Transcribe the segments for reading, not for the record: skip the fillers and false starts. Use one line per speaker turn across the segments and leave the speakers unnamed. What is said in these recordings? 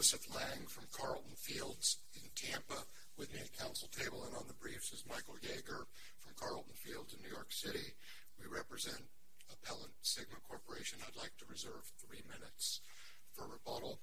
Joseph Lang from Carlton Fields in Tampa. With me at council table and on the briefs is Michael Yeager from Carlton Fields in New York City. We represent Appellant Sigma Corporation. I'd like to reserve 3 minutes for rebuttal.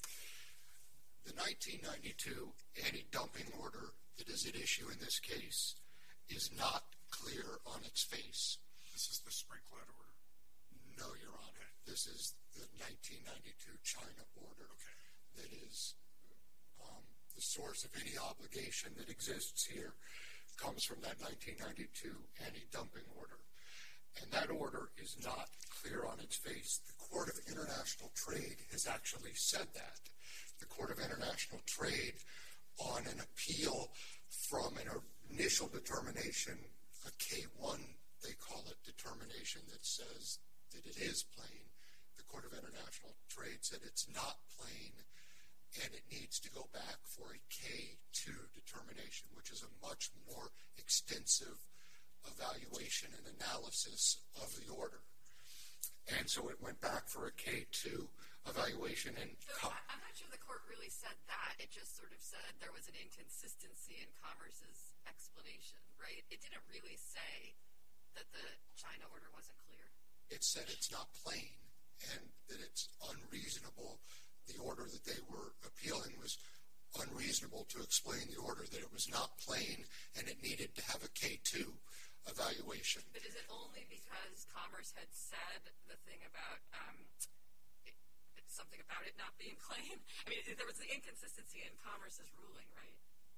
The 1992 anti-dumping order that is at issue in this case is not clear on its face.
This is the Sprinklet order?
No, Your Honor. Okay. This is the 1992 China order that is the source of any obligation that exists here. Comes from that 1992 anti-dumping order. And that order is not clear on its face. The Court of International Trade has actually said that. The Court of International Trade, on an appeal from an initial determination, a K1, they call it, determination that says that it is plain. The Court of International Trade said it's not plain, and it needs to go back for a K2 determination, which is a much more extensive evaluation and analysis of the order. And so it went back for a K2 evaluation. And
so I'm not sure the court really said that. It just sort of said there was an inconsistency in Commerce's explanation, right? It didn't really say that the China order wasn't clear.
It said it's not plain and that it's unreasonable. The order that they were appealing was unreasonable to explain the order, that it was not plain and it needed to have a K2 evaluation.
But is it only because Commerce had said the thing about something about it not being plain? I mean, there was the inconsistency in Commerce's ruling, right?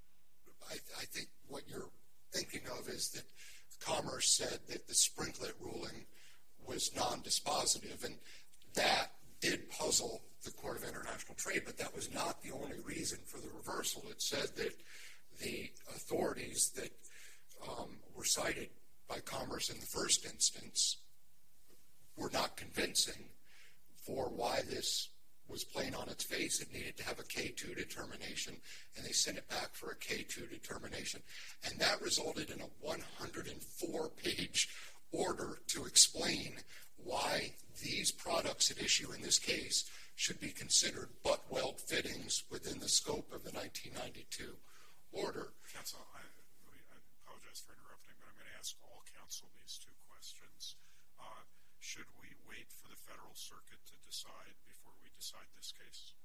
I think what you're thinking of is that Commerce said that the Sprinklet ruling was non-dispositive, and that did puzzle the Court of International Trade, but that was not the only reason for the reversal. It said that the authorities that were cited by Commerce in the first instance were not convincing for why this was plain on its face. It needed to have a K2 determination, and they sent it back for a K2 determination. And that resulted in a 104-page order to explain why these products at issue in this case should be considered butt weld fittings within the scope of the 1992 order.
Counsel, I apologize for interrupting, but I'm going to ask all counsel these two questions. Should we wait for the Federal Circuit to decide before we decide this case?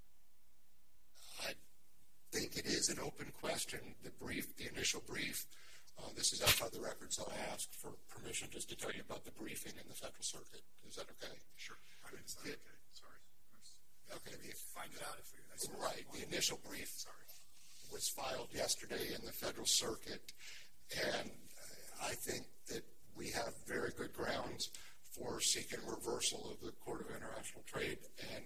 I think it is an open question. The initial brief, this is outside the record, so I ask for permission just to tell you about the briefing in the Federal Circuit. Is that okay?
Sure. I mean, it's not okay. Sorry.
Okay.
Find it out if we...
Right. The initial brief was filed yesterday in the Federal Circuit, and I think that we have very good grounds for seeking reversal of the Court of International Trade. And,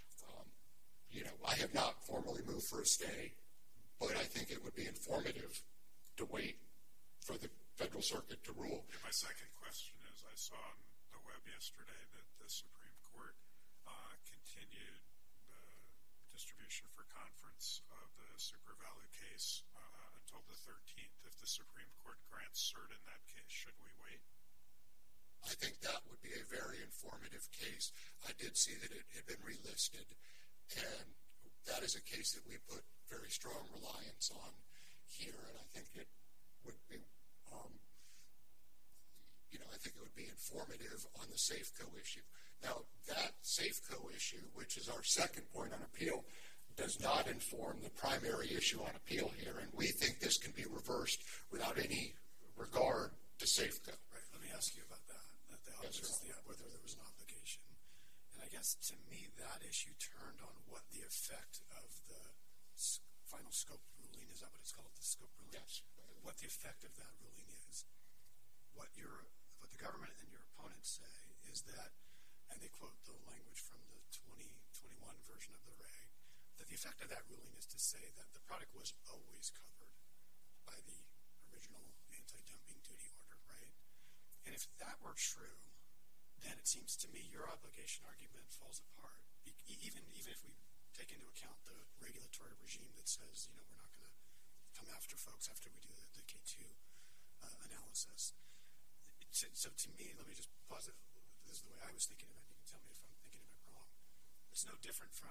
I have not formally moved for a stay, but I think it would be informative to wait for the Federal Circuit to rule.
My second question is, I saw on the web yesterday that the Supreme Court continued the distribution for conference of the Super Value case until the 13th. If the Supreme Court grants cert in that case, should we wait?
I think that would be a very informative case. I did see that it had been relisted, and that is a case that we put very strong reliance on here, and I think it would be, informative on the Safeco issue. Now, that Safeco issue, which is our second point on appeal, does not inform the primary issue on appeal here, and we think this can be reversed without any regard to Safeco.
Right. Let me ask you about that. Whether there was an obligation. And I guess to me that issue turned on what the effect of the final scope ruling, is that what it's called, the scope ruling?
Yes.
What the effect of that ruling is. What the government and your opponents say is that, and they quote the language from the 2021 version of the reg, that the effect of that ruling is to say that the product was always covered by the original anti-dumping duty order, right? And if that were true, then it seems to me your obligation argument falls apart. Even if we take into account the regulatory regime that says, we're not going to come after folks after we do the K2 analysis. So to me, let me just pause it. This is the way I was thinking of it. You can tell me if I'm thinking of it wrong. It's no different from if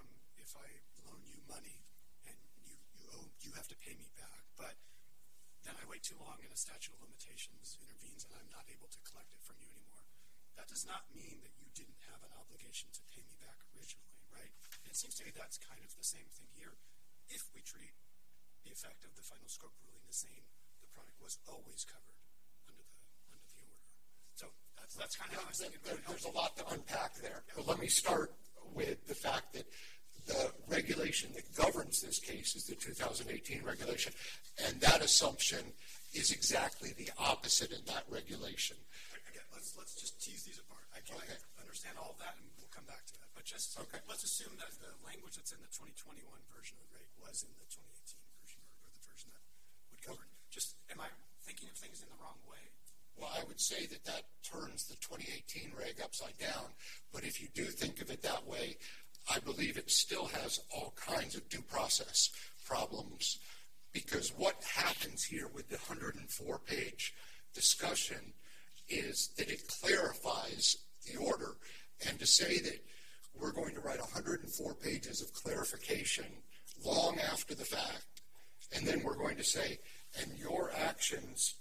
if I loan you money and you have to pay me back, but then I wait too long and a statute of limitations intervenes and I'm not able to collect it from you anymore. That does not mean that you didn't have an obligation to pay me back originally, right? It seems to me that's kind of the same thing here. If we treat the effect of the final scope ruling the same, the product was always covered under the order. So that's kind of how I was thinking about it.
There's a lot to unpack there. But let me start with the fact that the regulation that governs this case is the 2018 regulation, and that assumption is exactly the opposite in that regulation.
Again, let's just tease these apart. I understand all of that, and we'll come back to that. But just let's assume that the language that's in the 2021 version of the reg was in the 2018 version, or the version that would govern. Just, am I thinking of things in the wrong way?
Well, I would say that turns the 2018 reg upside down, but if you do think of it that way, I believe it still has all kinds of due process problems, because what happens here with the 104-page discussion is that it clarifies the order. And to say that we're going to write 104 pages of clarification long after the fact, and then we're going to say, and your actions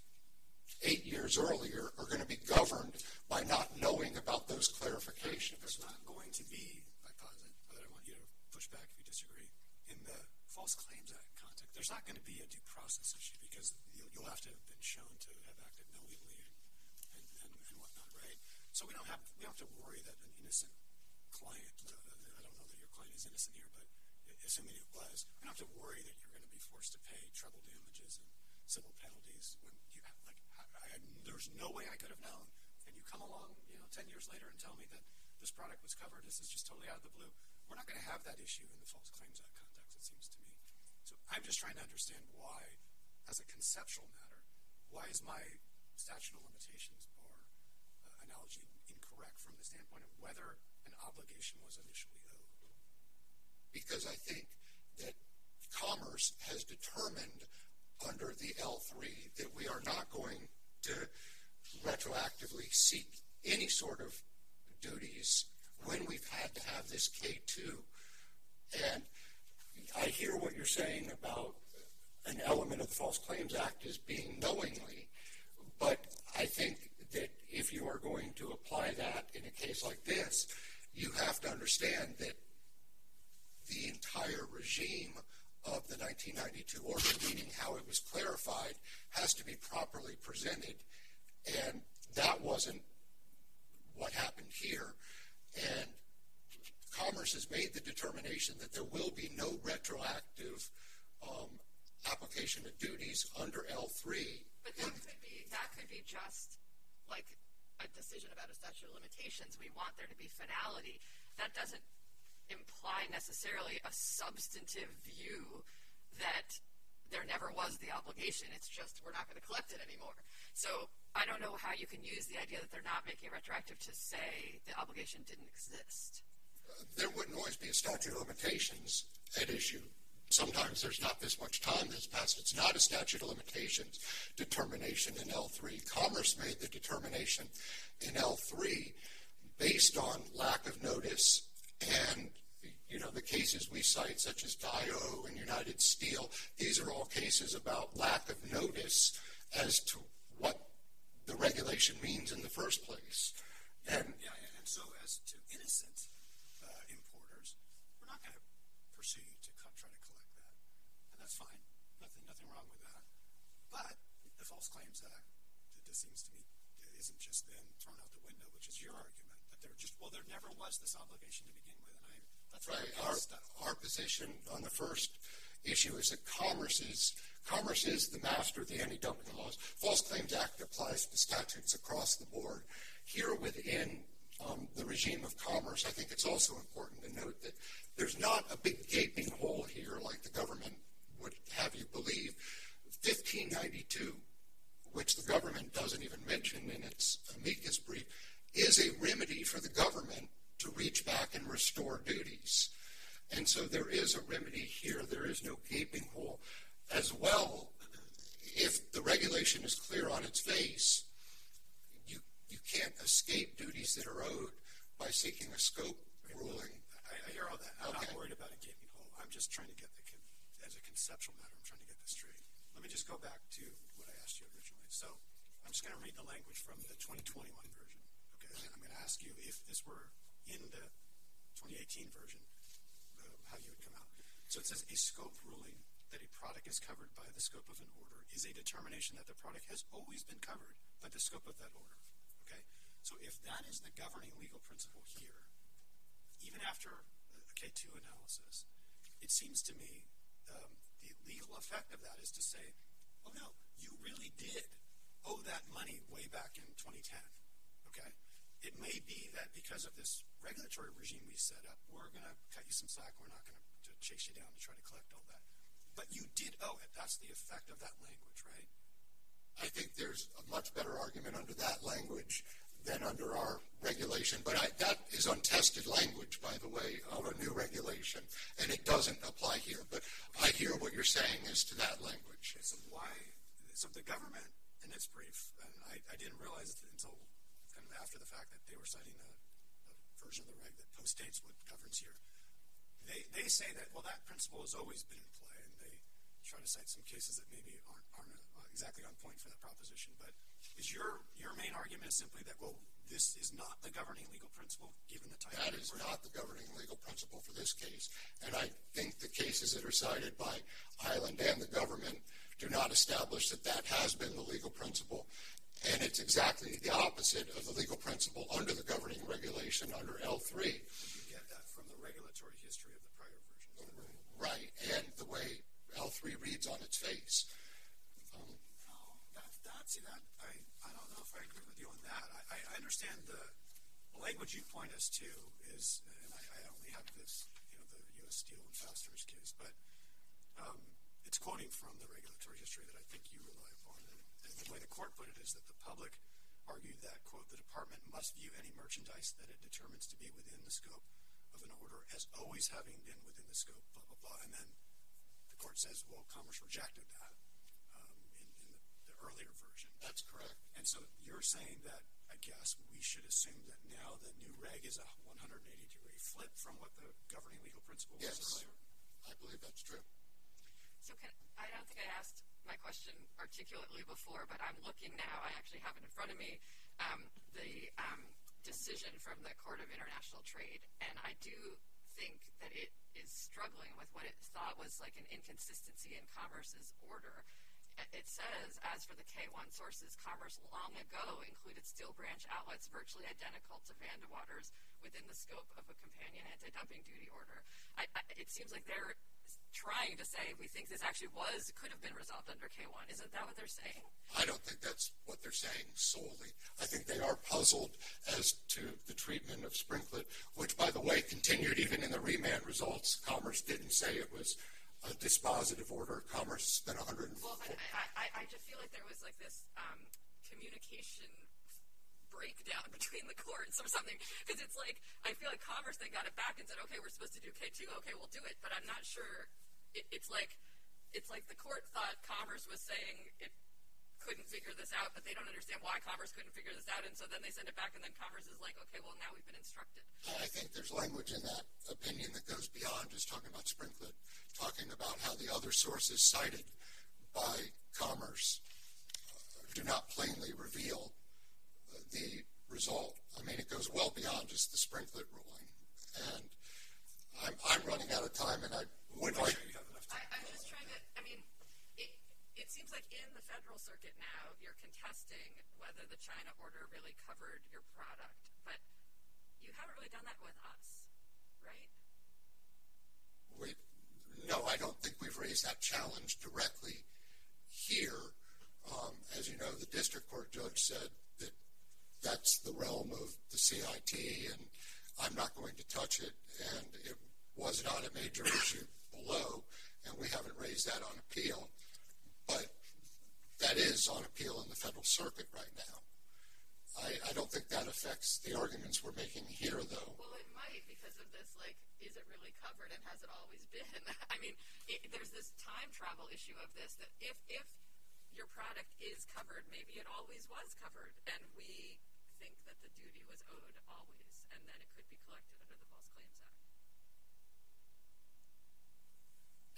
8 years earlier are going to be governed by not knowing about those clarifications.
There's not going to be, I posit, but I want you to push back if you disagree, in the False Claims Act context, there's not going to be a due process issue because you'll have to have been shown to have acted knowingly and whatnot, right? So we don't have to worry that an innocent client, I don't know that your client is innocent here, but assuming it was, we don't have to worry that you're going to be forced to pay treble damages and civil penalties when you have, there's no way I could have known. And you come along, 10 years later and tell me that this product was covered, this is just totally out of the blue. We're not going to have that issue in the False Claims Act context, it seems to me. So I'm just trying to understand why, as a conceptual matter, why is my statute of limitations bar analogy incorrect from the standpoint of whether an obligation was initially owed?
Because I think that Commerce has determined under the L3 that we are not going to retroactively seek any sort of duties when we've had to have this K2. And I hear what you're saying about an element of the False Claims Act as being knowingly, but I think that if you are going to apply that in a case like this, you have to understand that the entire regime of the 1992 order, meaning how it was clarified, has to be properly presented. And that wasn't what happened here. And Commerce has made the determination that there will be no retroactive application of duties under L3.
But that could be just like a decision about a statute of limitations. We want there to be finality. That doesn't imply necessarily a substantive view that there never was the obligation. It's just we're not going to collect it anymore. So I don't know how you can use the idea that they're not making it retroactive to say the obligation didn't exist.
There wouldn't always be a statute of limitations at issue. Sometimes there's not this much time that's passed. It's not a statute of limitations determination in L3. Commerce made the determination in L3 based on lack of notice. And, the cases we cite, such as Dio and United Steel, these are all cases about lack of notice as to what the regulation means in the first place.
And so as to innocent importers, we're not going to pursue you to try to collect that. And that's fine. Nothing wrong with that. But the False Claims Act, it seems to me, isn't just then thrown out the window, which is your argument, that there never was this obligation to begin with. And that's
right. Our position on the first issue is that Commerce is the master of the anti-dumping laws. False Claims Act applies to statutes across the board. Here within the regime of Commerce, I think it's also important to note that there's not a big gaping hole here like the government would have you believe. 1592, which the government doesn't even mention in its amicus brief, is a remedy for the government to reach back and restore duties. And so there is a remedy here. There is no gaping hole. As well, if the regulation is clear on its face, you can't escape duties that are owed by seeking a scope ruling.
I hear all that. I'm
Okay.
not worried about a gaping hole. I'm just trying to get as a conceptual matter, I'm trying to get this straight. Let me just go back to what I asked you originally. So I'm just going to read the language from the 2021 version. Okay. I'm going to ask you if this were in the 2018 version, how you would come out. So it says a scope ruling that a product is covered by the scope of an order is a determination that the product has always been covered by the scope of that order. Okay? So if that is the governing legal principle here, even after a K2 analysis, it seems to me the legal effect of that is to say, oh no, you really did owe that money way back in 2010. Okay? It may be that because of this regulatory regime we set up, we're going to cut you some slack. We're not going to chase you down to try to collect all that. But you did owe it. That's the effect of that language, right?
I think there's a much better argument under that language than under our regulation. But that is untested language, by the way, of a new regulation, and it doesn't apply here. But I hear what you're saying as to that language.
Okay, so the government, in its brief, and I didn't realize it until kind of after the fact that they were citing a version of the reg that postdates what governs here. They say that, well, that principle has always been in play, and they try to cite some cases that maybe aren't exactly on point for that proposition. But is your main argument simply that, well, this is not the governing legal principle, given the type
That
of
is not the governing legal principle for this case. And I think the cases that are cited by Highland and the government do not establish that that has been the legal principle. And it's exactly the opposite of the legal principle under the governing regulation under L3.
You get that from the regulatory history of the prior version.
Right, and the way L3 reads on its face.
I don't know if I agree with you on that. I understand the language you point us to is, and I only have this, the U.S. Steel and Fasteners case, but it's quoting from the regulatory history that I think you rely upon. And the way the court put it is that the public argued that, quote, the department must view any merchandise that it determines to be within the scope of an order as always having been within the scope, blah, blah, blah. And then the court says, well, Commerce rejected that in the earlier version.
That's correct.
And so you're saying that, I guess, we should assume that now the new reg is a 180-degree flip from what the governing legal principle was earlier?
I believe that's true.
So I don't think I asked my question articulately before, but I'm looking now. I actually have it in front of me, the decision from the Court of International Trade, and I do think that it is struggling with what it thought was like an inconsistency in Commerce's order. It says, as for the K1 sources, Commerce long ago included steel branch outlets virtually identical to Vandewater's within the scope of a companion anti-dumping duty order. It seems like they're trying to say we think this actually could have been resolved under K1. Isn't that what they're saying?
I don't think that's what they're saying solely. I think they are puzzled as to the treatment of Sprinklet, which, by the way, continued even in the remand results. Commerce didn't say it was a dispositive order. Commerce spent $104.
Well, I just feel like there was like this communication breakdown between the courts or something, because it's like I feel like Commerce then got it back and said, okay, we're supposed to do K2, okay, we'll do it, but I'm not sure. It's like the court thought Commerce was saying it couldn't figure this out, but they don't understand why Commerce couldn't figure this out, and so then they send it back, and then Commerce is like, okay, well, now we've been instructed.
I think there's language in that opinion that goes beyond just talking about Sprinklet, talking about how the other sources cited by Commerce do not plainly reveal the result. I mean, it goes well beyond just the Sprinklet ruling. And I'm running out of time, and I would like...
I'm just trying to, it seems like in the federal circuit now, you're contesting whether the China order really covered your product, but you haven't really done that with us, right?
No, I don't think we've raised that challenge directly here. As you know, the district court judge said that that's the realm of the CIT, and I'm not going to touch it, and it was not a major issue below, and we haven't raised that on appeal. But that is on appeal in the federal circuit right now. I don't think that affects the arguments we're making here, though.
Well, it might, because of this, is it really covered, and has it always been? There's this time travel issue of this, that if your product is covered, maybe it always was covered, and we think that the duty was owed always, and then it could be collected under the False Claims Act.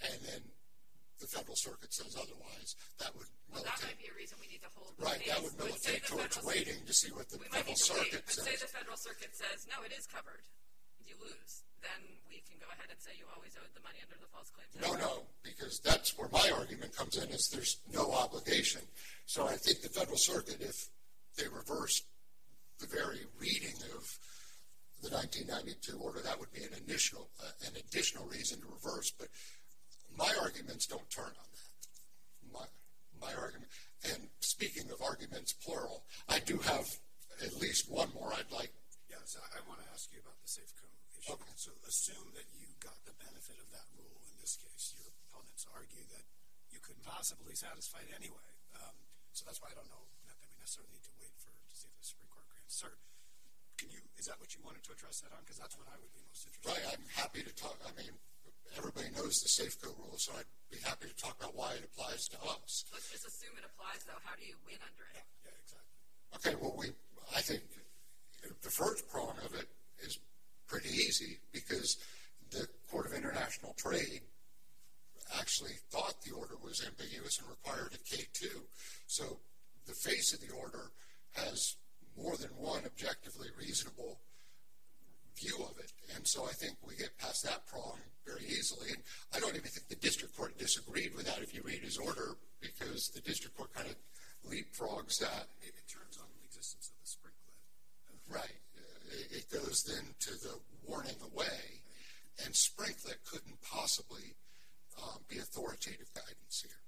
and then the Federal Circuit says otherwise, that would militate.
Well, that might be a reason we need to hold the
Right,
case.
that would militate towards waiting to see what the Federal Circuit says.
But say the Federal Circuit says, no, it is covered, you lose. Then we can go ahead and say you always owed the money under the False Claims Act.
No, because that's where my argument comes in, is there's no obligation. So I think the Federal Circuit, if they reversed the very reading of the 1992 order, that would be an additional reason to reverse. But my arguments don't turn on that. My argument, and speaking of arguments, plural, I do have at least one more I'd like.
Yeah, so I want to ask you about the Safeco issue. Okay. So assume that you got the benefit of that rule in this case. Your opponents argue that you couldn't possibly satisfy it anyway. So that's why I don't know that we necessarily need to wait to see if the Supreme Court grants cert. Is that what you wanted to address that on? Because that's what I would be most interested in.
Right, I'm happy to talk. I mean, everybody knows the Safeco rule, so I'd be happy to talk about why it applies to us.
Let's just assume it applies, though. How do you win under it?
Yeah, exactly.
Okay, well, I think the first prong of it is pretty easy, because the Court of International Trade actually thought the order was ambiguous and required a K2. So the face of the order has more than one objectively reasonable view of it. And so I think we get past that prong very easily. And I don't even think the district court disagreed with that if you read his order, because the district court kind of leapfrogs that.
It turns on the existence of the sprinklet.
Right. It goes then to the warning away, and sprinklet couldn't possibly be authoritative guidance here.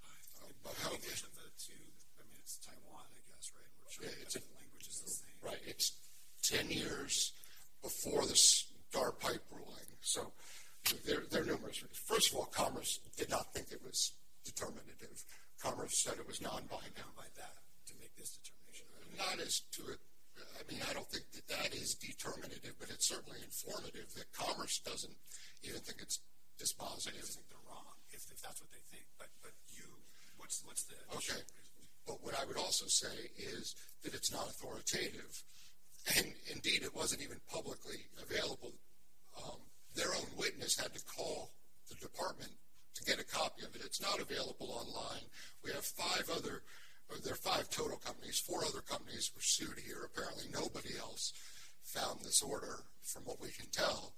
In addition to the two, I mean, it's Taiwan, I guess, right? We're sure the language is the same.
Right. It's 10 years before the Star Pipe ruling. So there are numerous. First of all, Commerce did not think it was determinative. Commerce said it was non-binding.
How about that, to make this determination?
Not as to it. I mean, I don't think that is determinative, but it's certainly informative that Commerce doesn't even think it's dispositive.
I think they're wrong if that's what they think. But you, what's the
okay? But what I would also say is that it's not authoritative, and indeed it wasn't even publicly available. Their own witness had to call the department to get a copy of it. It's not available online. We have there are 5 total companies. 4 other companies were sued here. Apparently nobody else found this order, from what we can tell.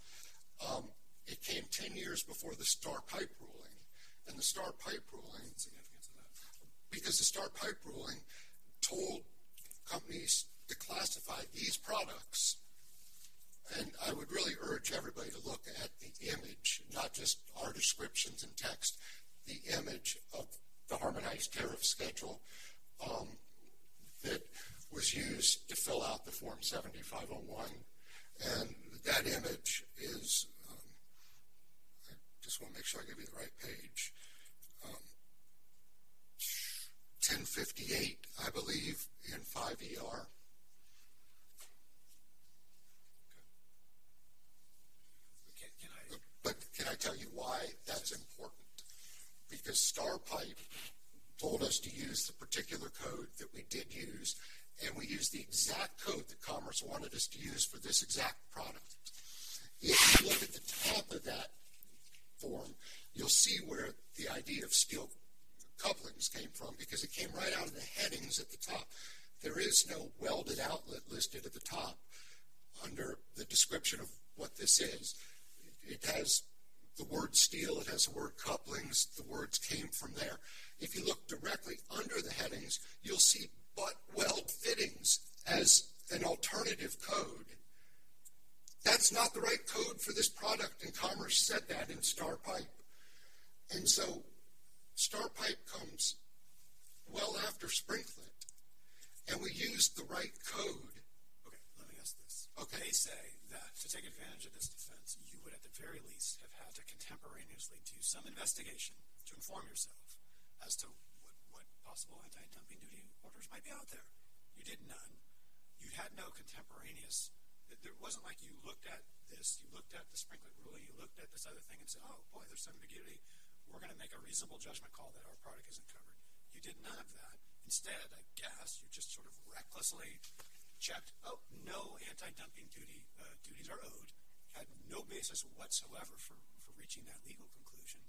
It came 10 years before the Star Pipe ruling. And the Star Pipe ruling,
significance of that?
Because the Star Pipe ruling told companies to classify these products. And I would really urge everybody to look at the image, not just our descriptions and text, the image of the harmonized tariff schedule that was used to fill out the Form 7501. And that image is, I just want to make sure I give you the right page, 1058, I believe, in 5ER. But can I tell you why that's important? Because Star Pipe told us to use the particular code that we did use, and we used the exact code that Commerce wanted us to use for this exact product. If you look at the top of that form, you'll see where the idea of steel couplings came from, because it came right out of the headings at the top. There is no welded outlet listed at the top under the description of what this is. It has the word steel, it has the word couplings, the words came from there. If you look directly under the headings, you'll see butt weld fittings as an alternative code. That's not the right code for this product, and Commerce said that in Star Pipe. And so Star Pipe comes well after Sprinklet, and we used the right code.
Okay, let me ask this.
Okay.
They say that to take advantage of this defense, you would at the very least have had to contemporaneously do some investigation to inform yourself as to what possible anti-dumping duty orders might be out there. You did none. You had no contemporaneous. It wasn't like you looked at this, you looked at the Sprinklet ruling, you looked at this other thing and said, oh boy, there's some ambiguity. We're going to make a reasonable judgment call that our product isn't covered. You did none of that. Instead, I guess, you just sort of recklessly checked, oh, no anti-dumping duties are owed, had no basis whatsoever for reaching that legal conclusion.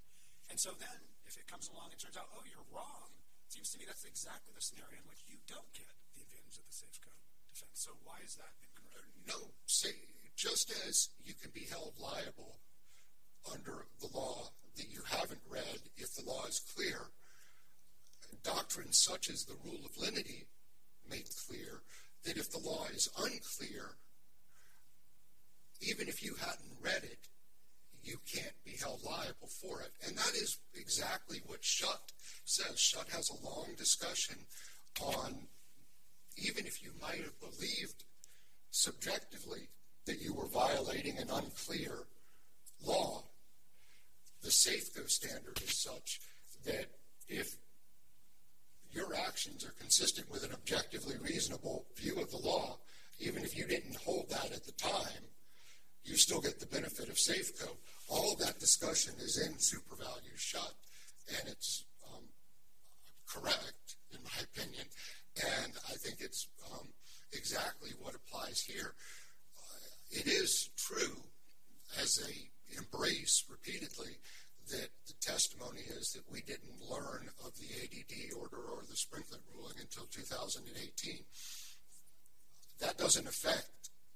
And so then, if it comes along and turns out, oh, you're wrong, it seems to me that's exactly the scenario in which you don't get the advantage of the safe code defense. So why is that incorrect?
No, just as you can be held liable under the law that you haven't read if the law is clear, doctrines such as the rule of lenity make clear that if the law is unclear, even if you hadn't read it, you can't be held liable for it. And that is exactly what Schutt says. Schutt has a long discussion on, even if you might have believed subjectively that you were violating an unclear law, the Safeco standard is such that if your actions are consistent with an objectively reasonable view of the law, even if you didn't hold that at the time, you still get the benefit of Safeco. All of that discussion is in SuperValue Schutt, and it's correct, in my opinion, and I think it's exactly what applies here. It is true, as they embrace repeatedly, that the testimony is that we didn't learn of the ADD order or the Sprinkler ruling until 2018. That doesn't affect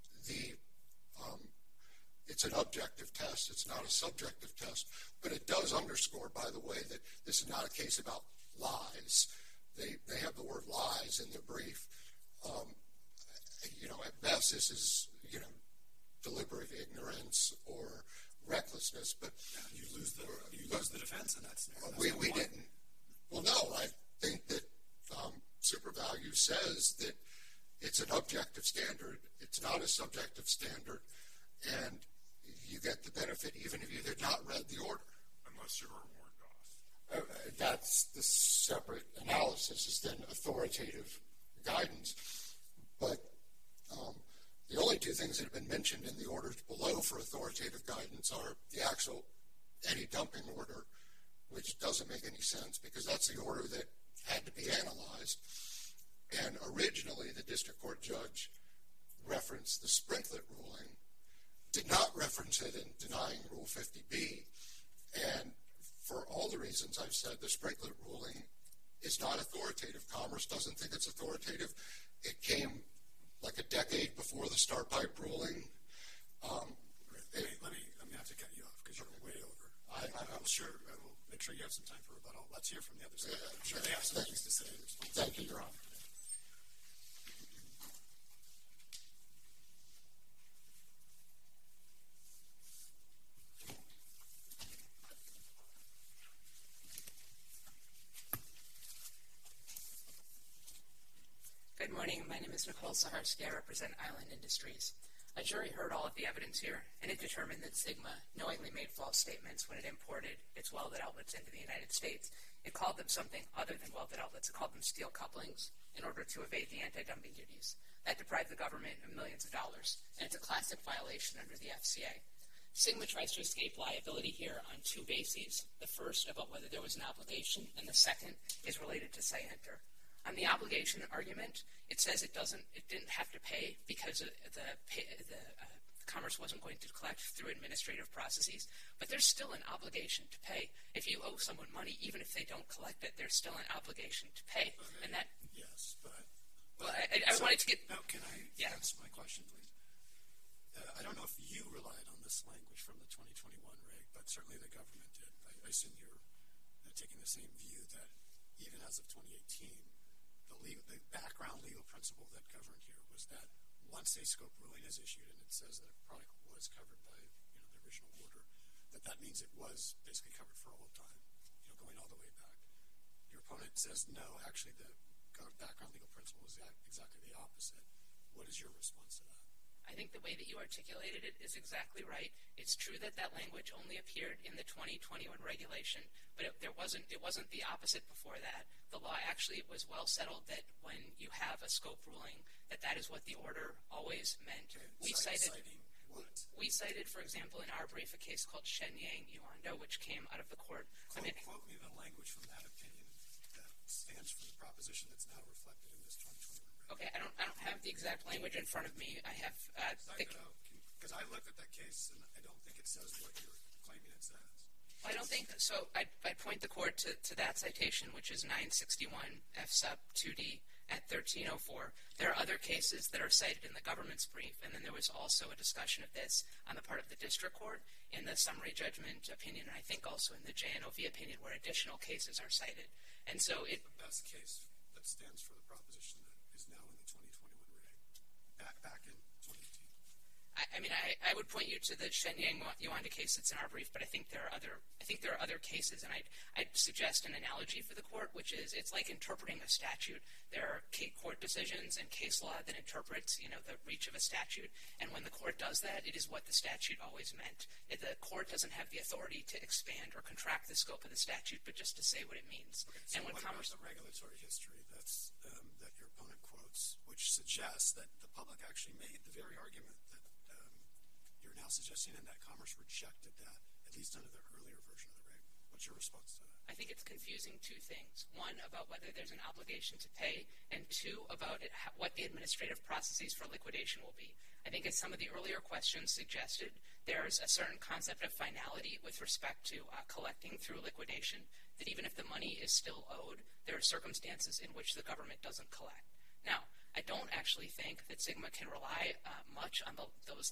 it's an objective test, it's not a subjective test, but it does underscore, by the way, that this is not a case about lies. They have the word lies in their brief. At best, this is, deliberate ignorance or recklessness, but
you lose the defense in that scenario.
We didn't. Well, no, I think that SuperValue says that it's an objective standard. It's not a subjective standard, and you get the benefit even if you had not read the order.
Unless you were warned off.
That's the separate analysis, is then authoritative guidance. But the only two things that have been mentioned in the orders below for authoritative guidance are the actual anti-dumping order, which doesn't make any sense because that's the order that had to be analyzed. And originally, the district court judge referenced the Sprinkler ruling, did not reference it in denying Rule 50B. And for all the reasons I've said, the Sprinkler ruling is not authoritative. Commerce doesn't think it's authoritative. It came like a decade before the Star Pipe ruling.
Let me have to cut you off because you're way over. I'm sure I will make sure you have some time for rebuttal. Let's hear from the other side. I'm sure they have some things to say.
Thank you, Your Honor.
Good morning. My name is Nicole Saharsky. I represent Island Industries. A jury heard all of the evidence here, and it determined that Sigma knowingly made false statements when it imported its welded outlets into the United States. It called them something other than welded outlets. It called them steel couplings in order to evade the anti-dumping duties. That deprived the government of millions of dollars, and it's a classic violation under the FCA. Sigma tries to escape liability here on two bases. The first about whether there was an obligation, and the second is related to Scienter. On the obligation argument, it says it didn't have to pay because the Commerce wasn't going to collect through administrative processes, but there's still an obligation to pay. If you owe someone money, even if they don't collect it, there's still an obligation to pay.
Okay.
And that.
Yes, but.
Well, I wanted to get.
No, can I ask my question, please? I don't know if you relied on this language from the 2021 reg, but certainly the government did. I assume you're taking the same view that even as of 2018. The background legal principle that governed here was that once a scope ruling is issued and it says that a product was covered by the original order, that means it was basically covered for all time, going all the way back. Your opponent says no, actually the background legal principle is exactly the opposite. What is your response to that?
I think the way that you articulated it is exactly right. It's true that language only appeared in the 2021 regulation, but it wasn't the opposite before that. The law actually was well settled that when you have a scope ruling, that is what the order always meant.
Okay.
We cited, for example, in our brief, a case called Shenyang Yuando, which came out of the court.
Quote me the language from that opinion that stands for the proposition that's now reflected in this 2021 regulation.
Okay, I don't have the exact language in front of me. I have
because I looked at that case and I don't think it says what you're claiming it says.
I don't think so. I'd point the court to that citation, which is 961 F sub 2D at 1304. There are other cases that are cited in the government's brief, and then there was also a discussion of this on the part of the district court in the summary judgment opinion, and I think also in the JNOV opinion, where additional cases are cited. And so
that's the case that stands for the proposition that is now in the 2021 reg, back in 2018.
I would point you to the Shenyang Yuanda case that's in our brief, but I think there are other cases, and I'd suggest an analogy for the court, which is it's like interpreting a statute. There are court decisions and case law that interprets, the reach of a statute, and when the court does that, it is what the statute always meant. The court doesn't have the authority to expand or contract the scope of the statute, but just to say what it means.
Okay, so what about the regulatory history that your opponent quotes, which suggests that the public actually made the very argument that you're now suggesting, and that Commerce rejected that, at least under the earlier version of the reg? What's your response to that?
I think it's confusing two things. One, about whether there's an obligation to pay, and two, about what the administrative processes for liquidation will be. I think as some of the earlier questions suggested, there's a certain concept of finality with respect to collecting through liquidation, that even if the money is still owed, there are circumstances in which the government doesn't collect. Now, I don't actually think that SGMA can rely much on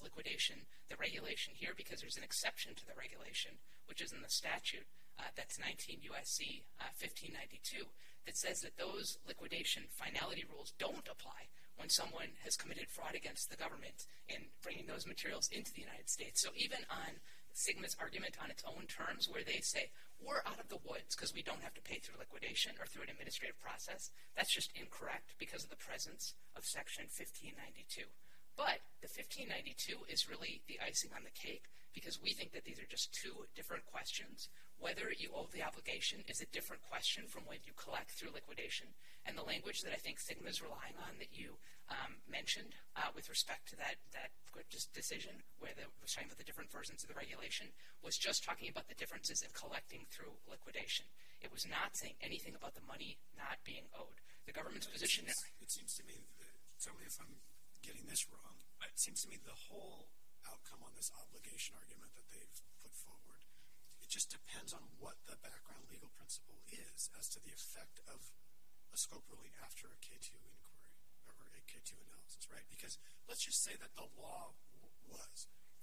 the regulation here, because there's an exception to the regulation, which is in the statute, that's 19 U.S.C. 1592, that says that those liquidation finality rules don't apply when someone has committed fraud against the government in bringing those materials into the United States. So even on SGMA's argument on its own terms, where they say, we're out of the woods because we don't have to pay through liquidation or through an administrative process, that's just incorrect because of the presence of Section 1592. But the 1592 is really the icing on the cake, because we think that these are just two different questions. Whether you owe the obligation is a different question from when you collect through liquidation. And the language that I think SGMA is relying on that you mentioned with respect to that decision, where they were talking about the different versions of the regulation, was just talking about the differences in collecting through liquidation. It was not saying anything about the money not being owed. The government's position...
It seems to me, tell me if I'm getting this wrong, it seems to me the whole outcome on this obligation argument that they've put forward, it just depends on what the background legal principle is as to the effect of a scope ruling after a K2 inquiry, or a K2 analysis, right? Because let's just say that the law was,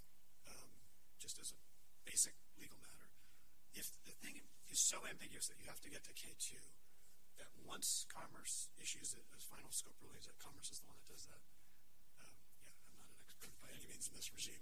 just as a basic legal matter, if the thing is so ambiguous that you have to get to K2, that once Commerce issues a final scope ruling, that Commerce is the one that does that. I'm not an expert by any means in this regime.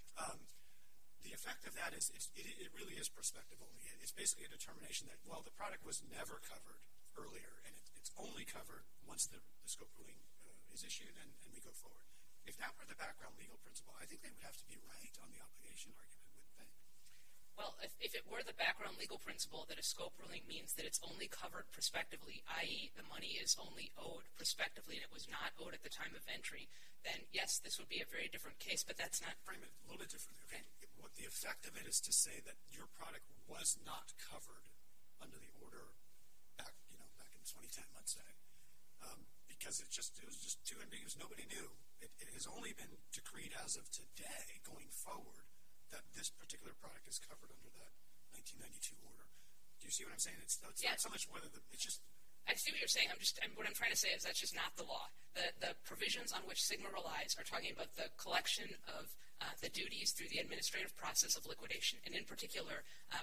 The effect of that is it really is prospective only. It's basically a determination that, well, the product was never covered earlier, and it's only covered once the scope ruling is issued, and we go forward. If that were the background legal principle, I think they would have to be right on the obligation argument, wouldn't they?
Well, if it were the background legal principle that a scope ruling means that it's only covered prospectively, i.e. the money is only owed prospectively and it was not owed at the time of entry, then yes, this would be a very different case, but that's not...
Frame it a little bit differently, okay? What the effect of it is to say that your product was not covered under the order back in 2010, let's say, because it was just too ambiguous. Nobody knew. It has only been decreed as of today, going forward, that this particular product is covered under that 1992 order. Do you see what I'm saying? It's not so much whether it's just...
I see what you're saying. What I'm trying to say is that's just not the law. The provisions on which SGMA relies are talking about the collection of the duties through the administrative process of liquidation, and in particular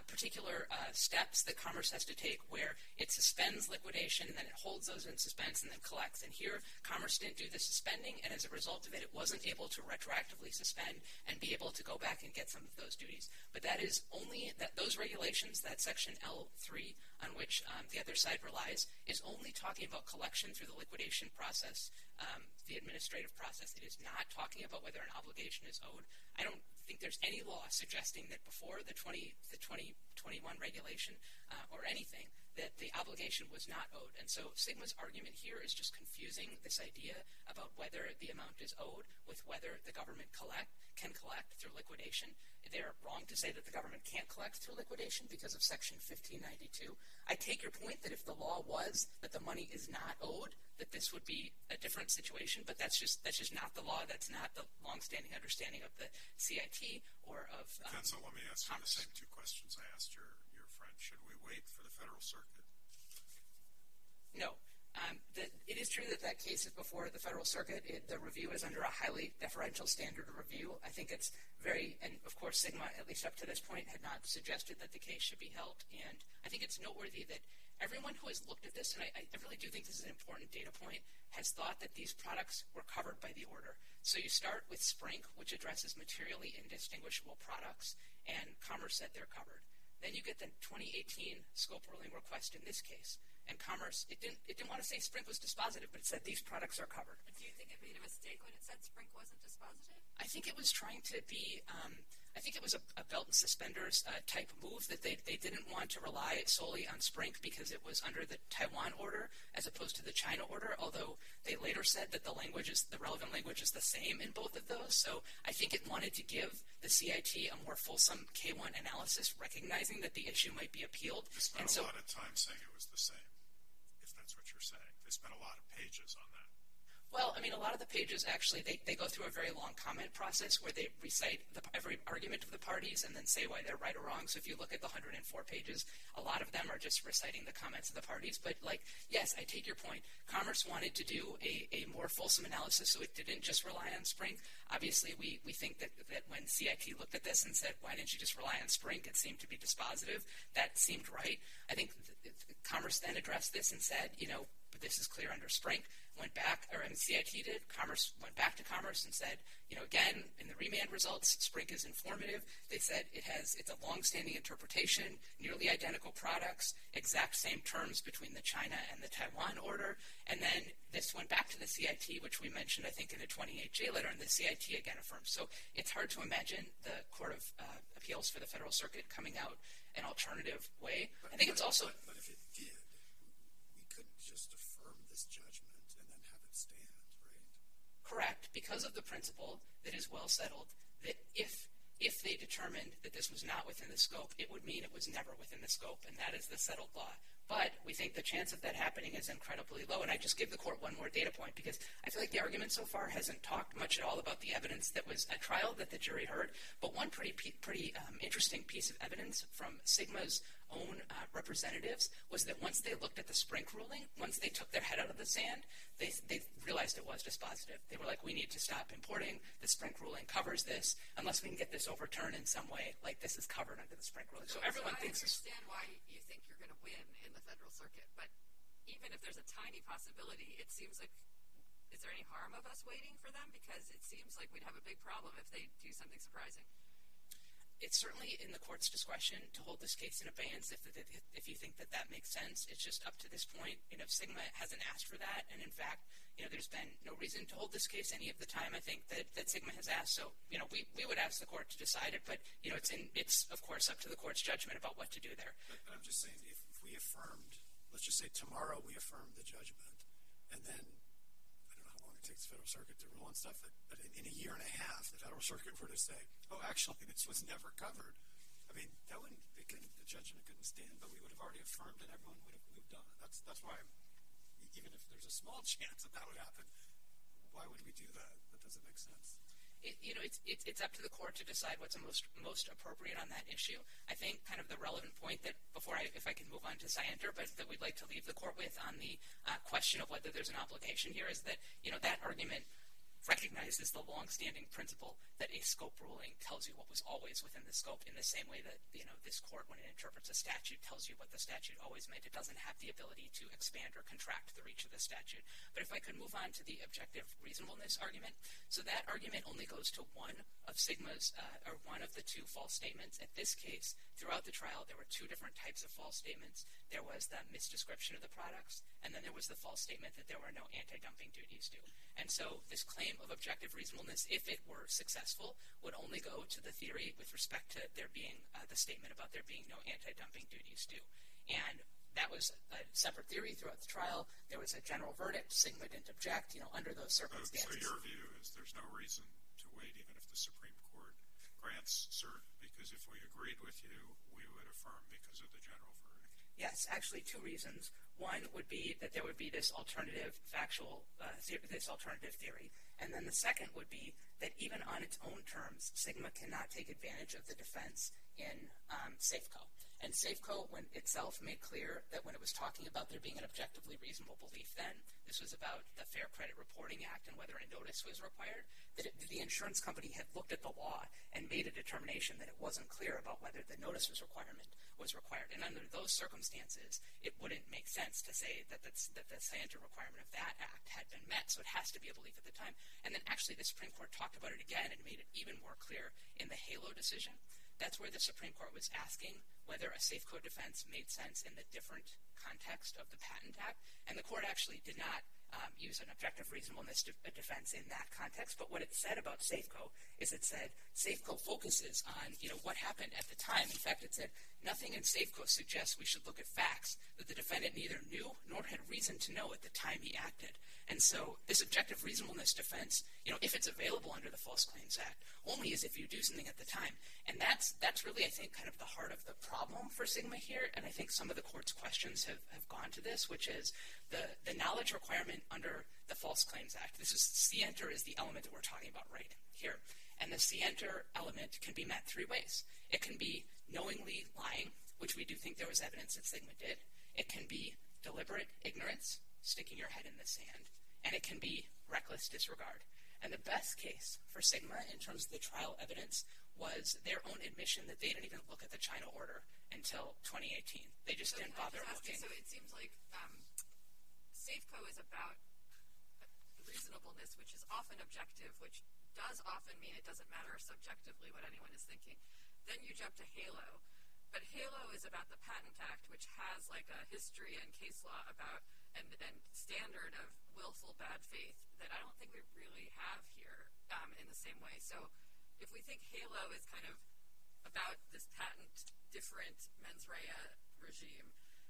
steps that Commerce has to take where it suspends liquidation and then it holds those in suspense and then collects. And here, Commerce didn't do the suspending, and as a result of it, it wasn't able to retroactively suspend and be able to go back and get some of those duties. But that is only that those regulations, that section L3 on which the other side relies, is only talking about collection through the liquidation process, the administrative process. It is not talking about whether an obligation is owed. I don't think there's any law suggesting that before the 2021 regulation or anything that the obligation was not owed. And so Sigma's argument here is just confusing this idea about whether the amount is owed with whether the government can collect through liquidation. They're wrong to say that the government can't collect through liquidation because of Section 1592. I take your point that if the law was that the money is not owed, that this would be a different situation, but that's just not the law. That's not the longstanding understanding of the CIT or of
Counsel, let me ask you the
Congress.
same two questions I asked your friend. Should we wait for the Federal Circuit?
No. It is true that case is before the Federal Circuit. The review is under a highly deferential standard of review. I think it's and of course Sigma, at least up to this point, had not suggested that the case should be held. And I think it's noteworthy that everyone who has looked at this, and I really do think this is an important data point, has thought that these products were covered by the order. So you start with Sprink, which addresses materially indistinguishable products, and Commerce said they're covered. Then you get the 2018 scope ruling request in this case. And Commerce, it didn't want to say Sprink was dispositive, but it said these products are covered.
Do you think it made a mistake when it said Sprink wasn't dispositive?
I think it was trying to be, I think it was a belt and suspenders type move that they didn't want to rely solely on Sprink because it was under the Taiwan order as opposed to the China order, although they later said that the relevant language is the same in both of those. So I think it wanted to give the CIT a more fulsome K1 analysis, recognizing that the issue might be appealed.
They spent a lot of time saying it was the same, if that's what you're saying. They spent a lot of pages on that.
Well, I mean, a lot of the pages actually, they go through a very long comment process where they recite every argument of the parties and then say why they're right or wrong. So if you look at the 104 pages, a lot of them are just reciting the comments of the parties. But, yes, I take your point. Commerce wanted to do a more fulsome analysis, so it didn't just rely on Sprink. Obviously, we think that when CIT looked at this and said, why didn't you just rely on Sprink? It seemed to be dispositive. That seemed right. I think Commerce then addressed this and said, this is clear under Sprink. CIT did. Commerce went back to Commerce and said, again, in the remand results, Sprink is informative. They said it's a long-standing interpretation, nearly identical products, exact same terms between the China and the Taiwan order. And then this went back to the CIT, which we mentioned, I think, in a 28J letter, and the CIT again affirmed. So it's hard to imagine the Court of Appeals for the Federal Circuit coming out an alternative way. I think it's also...
But if it did, we couldn't just affirm this judgment and then have it stand, right?
Correct, because of the principle that is well settled, that if they determined that this was not within the scope, it would mean it was never within the scope, and that is the settled law. But we think the chance of that happening is incredibly low. And I just give the court one more data point because I feel like the argument so far hasn't talked much at all about the evidence that was at trial that the jury heard. But one pretty interesting piece of evidence from Sigma's own representatives was that once they looked at the Sprink ruling, once they took their head out of the sand, they realized it was dispositive. They were like, we need to stop importing. The Sprink ruling covers this unless we can get this overturned in some way, like this is covered under the Sprink ruling. So everyone thinks
I understand why you think you're going to win in the Federal Circuit, but even if there's a tiny possibility, it seems like, is there any harm of us waiting for them? Because it seems like we'd have a big problem if they do something surprising.
It's certainly in the court's discretion to hold this case in abeyance if you think that makes sense. It's just up to this point, Sigma hasn't asked for that, and in fact, there's been no reason to hold this case any of the time, I think, that Sigma has asked. So, we would ask the court to decide it, but, it's, of course, up to the court's judgment about what to do there.
But I'm just saying, if we affirmed, let's just say tomorrow we affirmed the judgment, and then, I don't know how long it takes the Federal Circuit to rule on stuff, but in a year and a half, the Federal Circuit were to say, oh, actually, this was never covered. I mean, the judgment couldn't stand, but we would have already affirmed and everyone would have moved on. That's why, even if there's a small chance that would happen, why would we do that? That doesn't make sense.
It's up to the court to decide what's most appropriate on that issue. I think kind of the relevant point that if I can move on to Scienter, but that we'd like to leave the court with on the question of whether there's an obligation here is that, that argument recognizes the long-standing principle that a scope ruling tells you what was always within the scope in the same way that, this court, when it interprets a statute, tells you what the statute always meant. It doesn't have the ability to expand or contract the reach of the statute. But if I could move on to the objective reasonableness argument. So that argument only goes to one of Sigma's, or one of the two false statements. At this case, throughout the trial, there were two different types of false statements. There was the misdescription of the products, and then there was the false statement that there were no anti-dumping duties due. And so this claim of objective reasonableness, if it were successful, would only go to the theory with respect to there being the statement about there being no anti-dumping duties due. And That was a separate theory throughout the trial. There was a general verdict. Sigma didn't object, under those circumstances.
So your view is there's no reason to wait even if the Supreme Court grants cert, because if we agreed with you, we would affirm because of the general verdict.
Yes, actually 2 reasons. One would be that there would be this alternative theory. And then the second would be that even on its own terms, Sigma cannot take advantage of the defense in Safeco. And Safeco itself made clear that when it was talking about there being an objectively reasonable belief then, this was about the Fair Credit Reporting Act and whether a notice was required, that the insurance company had looked at the law and made a determination that it wasn't clear about whether the notice was required. And under those circumstances, it wouldn't make sense to say that the scienter requirement of that act had been met, so it has to be a belief at the time. And then actually the Supreme Court talked about it again and made it even more clear in the HALO decision. That's where the Supreme Court was asking whether a Safeco defense made sense in the different context of the Patent Act. And the court actually did not use an objective reasonableness defense in that context. But what it said about Safeco is it said Safeco focuses on, what happened at the time. In fact, it said nothing in Safeco suggests we should look at facts that the defendant neither knew nor had reason to know at the time he acted. And so this objective reasonableness defense, if it's available under the False Claims Act, only is if you do something at the time. And that's really, I think, kind of the heart of the problem for Sigma here. And I think some of the court's questions have gone to this, which is the knowledge requirement under the False Claims Act. This is scienter is the element that we're talking about right here. And the scienter element can be met 3 ways. It can be knowingly lying, which we do think there was evidence that Sigma did. It can be deliberate ignorance, sticking your head in the sand. And it can be reckless disregard. And the best case for Sigma in terms of the trial evidence was their own admission that they didn't even look at the China order until 2018. They just didn't bother looking.
So it seems like Safeco is about reasonableness, which is often objective, which does often mean it doesn't matter subjectively what anyone is thinking. Then you jump to HALO. But HALO is about the Patent Act, which has like a history and case law about and standard of willful bad faith that I don't think we really have here in the same way. So if we think HALO is kind of about this patent different mens rea regime,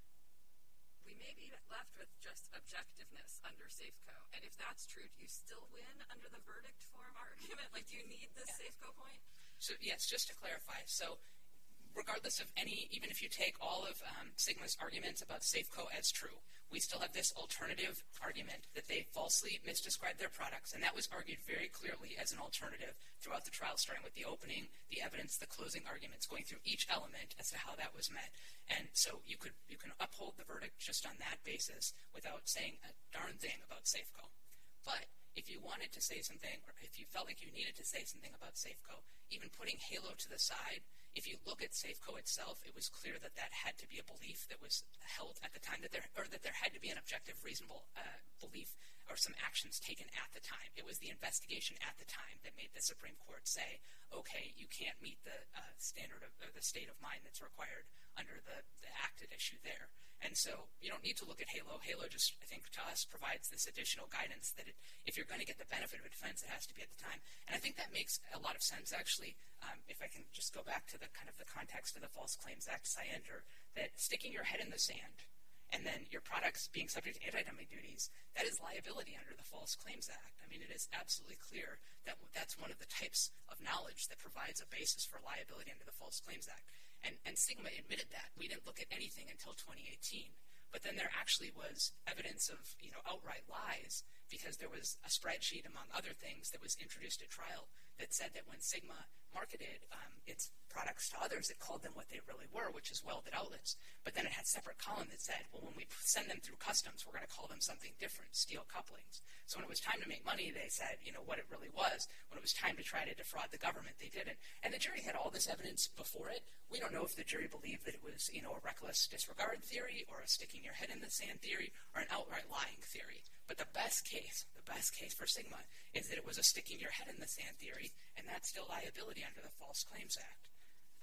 we may be left with just objectiveness under Safeco. And if that's true, do you still win under the verdict form argument? Like, do you need this Safeco point?
So yes, just to clarify. So regardless of even if you take all of Sigma's arguments about Safeco as true, we still have this alternative argument that they falsely misdescribed their products, and that was argued very clearly as an alternative throughout the trial, starting with the opening, the evidence, the closing arguments, going through each element as to how that was met. And so you can uphold the verdict just on that basis without saying a darn thing about Safeco. But if you wanted to say something, or if you felt like you needed to say something about Safeco, even putting HALO to the side, if you look at Safeco itself, it was clear that had to be a belief that was held at the time, that there had to be an objective, reasonable belief or some actions taken at the time. It was the investigation at the time that made the Supreme Court say, okay, you can't meet the standard of the state of mind that's required under the act at issue there. And so you don't need to look at HALO. HALO just, I think, to us provides this additional guidance that if you're going to get the benefit of a defense, it has to be at the time. And I think that makes a lot of sense, actually, if I can just go back to the kind of the context of the False Claims Act scienter, that sticking your head in the sand and then your products being subject to anti-dumping duties, that is liability under the False Claims Act. I mean, it is absolutely clear that that's one of the types of knowledge that provides a basis for liability under the False Claims Act. And Sigma admitted that. We didn't look at anything until 2018. But then there actually was evidence of, outright lies, because there was a spreadsheet, among other things, that was introduced at trial that said that when Sigma marketed its products to others, it called them what they really were, which is welded outlets. But then it had a separate column that said, well, when we send them through customs, we're going to call them something different, steel couplings. So when it was time to make money, they said, what it really was. When it was time to try to defraud the government, they didn't. And the jury had all this evidence before it. We don't know if the jury believed that it was, a reckless disregard theory or a sticking your head in the sand theory or an outright lying theory. But the best case for Sigma is that it was a sticking your head in the sand theory, and that's still liability under the False Claims Act.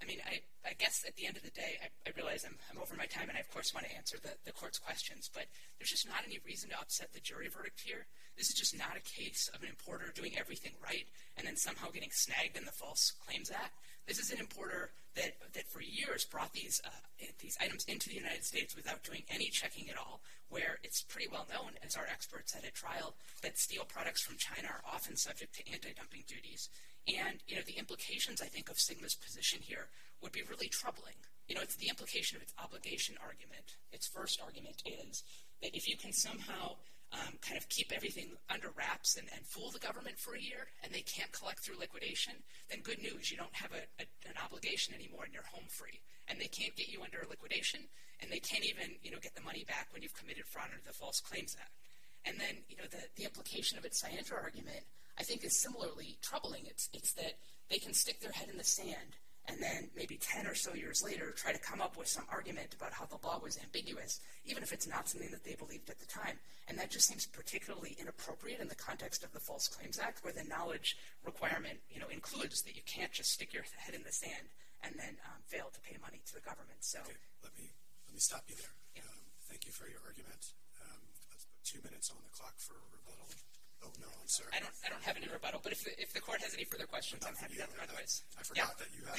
I mean, I guess at the end of the day, I realize I'm over my time, and I, of course, want to answer the court's questions, but there's just not any reason to upset the jury verdict here. This is just not a case of an importer doing everything right and then somehow getting snagged in the False Claims Act. This is an importer that for years brought these items into the United States without doing any checking at all, where it's pretty well known, as our experts said at trial, that steel products from China are often subject to anti-dumping duties. And, the implications, I think, of Sigma's position here would be really troubling. It's the implication of its obligation argument. Its first argument is that if you can somehow kind of keep everything under wraps and fool the government for a year and they can't collect through liquidation, then good news, you don't have an obligation anymore and you're home free. And they can't get you under liquidation, and they can't even, get the money back when you've committed fraud under the False Claims Act. And then, the implication of its scienter argument, I think, is similarly troubling. It's that they can stick their head in the sand and then maybe 10 or so years later try to come up with some argument about how the law was ambiguous, even if it's not something that they believed at the time. And that just seems particularly inappropriate in the context of the False Claims Act, where the knowledge requirement, includes that you can't just stick your head in the sand and then fail to pay money to the government. So,
okay, let me stop you there.
Yeah.
Thank you for your argument. Let's put 2 minutes on the clock for rebuttal. Oh, no, I'm sorry.
I don't have any rebuttal, but if the court has any further questions, I'm happy to answer otherwise.
I forgot that you have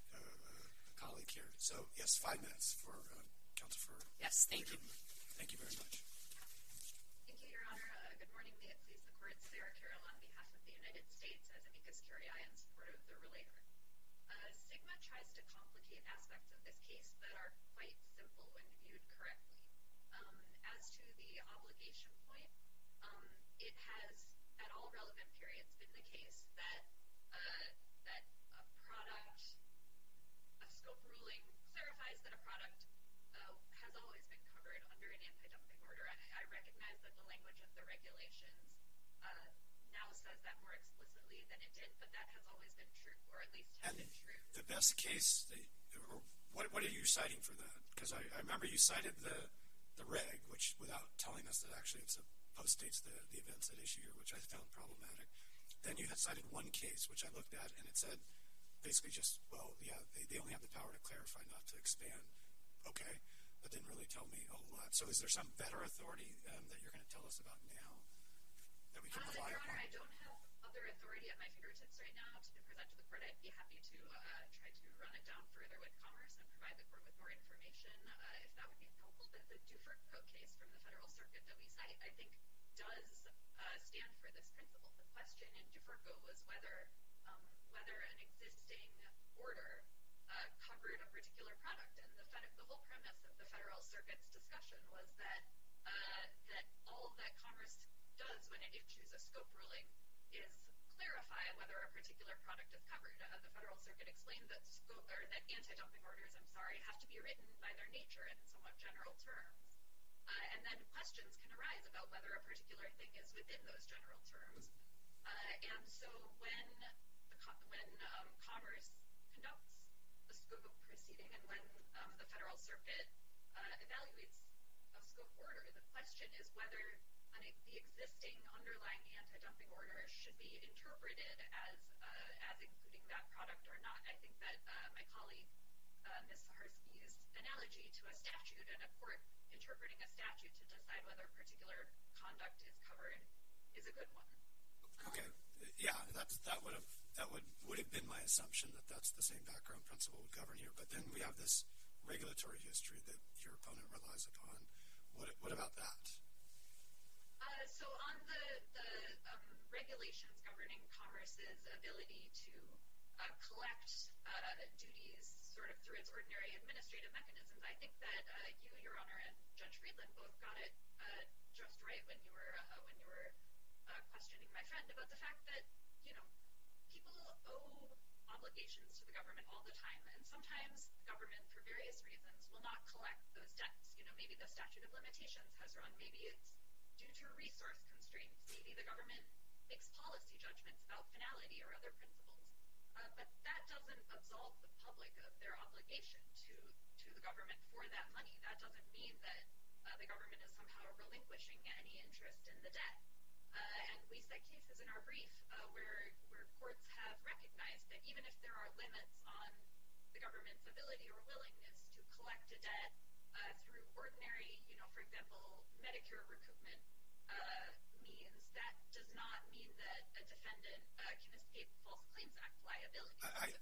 a colleague here. So, yes, 5 minutes for counsel for.
Yes, thank you.
Thank you very much.
Thank you, Your Honor. Good morning. May it please the court. Sarah Carroll on behalf of the United States as amicus curiae in support of the relator. Sigma tries to complicate aspects of this case that are quite simple when viewed correctly. As to the obligation point, it has, at all relevant periods, been the case that a product, a scope ruling clarifies that a product has always been covered under an anti-dumping order. I recognize that the language of the regulations now says that more explicitly than it did, but that has always been true, or at least has been true.
The best case, what are you citing for that? Because I remember you cited the reg, which, without telling us that actually it's postdates the events at issue here, which I found problematic. Then you had cited one case, which I looked at, and it said basically just, well, yeah, they only have the power to clarify, not to expand. Okay, but didn't really tell me a whole lot. So is there some better authority that you're going to tell us about now that we can rely
Your
upon?
Honor, I don't have other authority at my fingertips right now to present to the court. I'd be happy to try to run it down further with Commerce and provide the court with more information if that would be helpful. But the Dufourco case from the Federal Circuit that we cite, I think, does stand for this principle. The question in Dufourco was whether an existing order covered a particular product, and the whole premise of the Federal Circuit's discussion was that all that Commerce does when it issues a scope ruling is clarify whether a particular product is covered. The Federal Circuit explained that anti-dumping orders, have to be written by their nature in somewhat general terms. And then questions can arise about whether a particular thing is within those general terms. And so when Commerce conducts a scope proceeding and when the Federal Circuit evaluates a scope order, the question is whether the existing underlying anti-dumping order should be interpreted as including that product or not. I think that my colleague, Ms. Saharsky, used analogy to a statute, and a court interpreting a statute to decide whether a particular conduct is covered is a good one.
Okay, yeah, that would have been my assumption that that's the same background principle would govern here. But then we have this regulatory history that your opponent relies upon. What about that?
So on the regulations governing Commerce's ability to collect duties sort of through its ordinary administrative mechanisms, I think that you, Your Honor, and Judge Friedland both got it just right when you were questioning my friend about the fact that, people owe obligations to the government all the time, and sometimes the government, for various reasons, will not collect those debts. Maybe the statute of limitations has run, maybe it's due to resource constraints, maybe the government makes policy judgments about finality or other principles. But that doesn't absolve the public of their obligation to the government for that money. That doesn't mean that the government is somehow relinquishing any interest in the debt. And we cite cases in our brief where courts have recognized that even if there are limits on the government ability or willingness to collect a debt through ordinary, for example, Medicare recoupment means, that does not mean that a defendant can escape False Claims Act liability.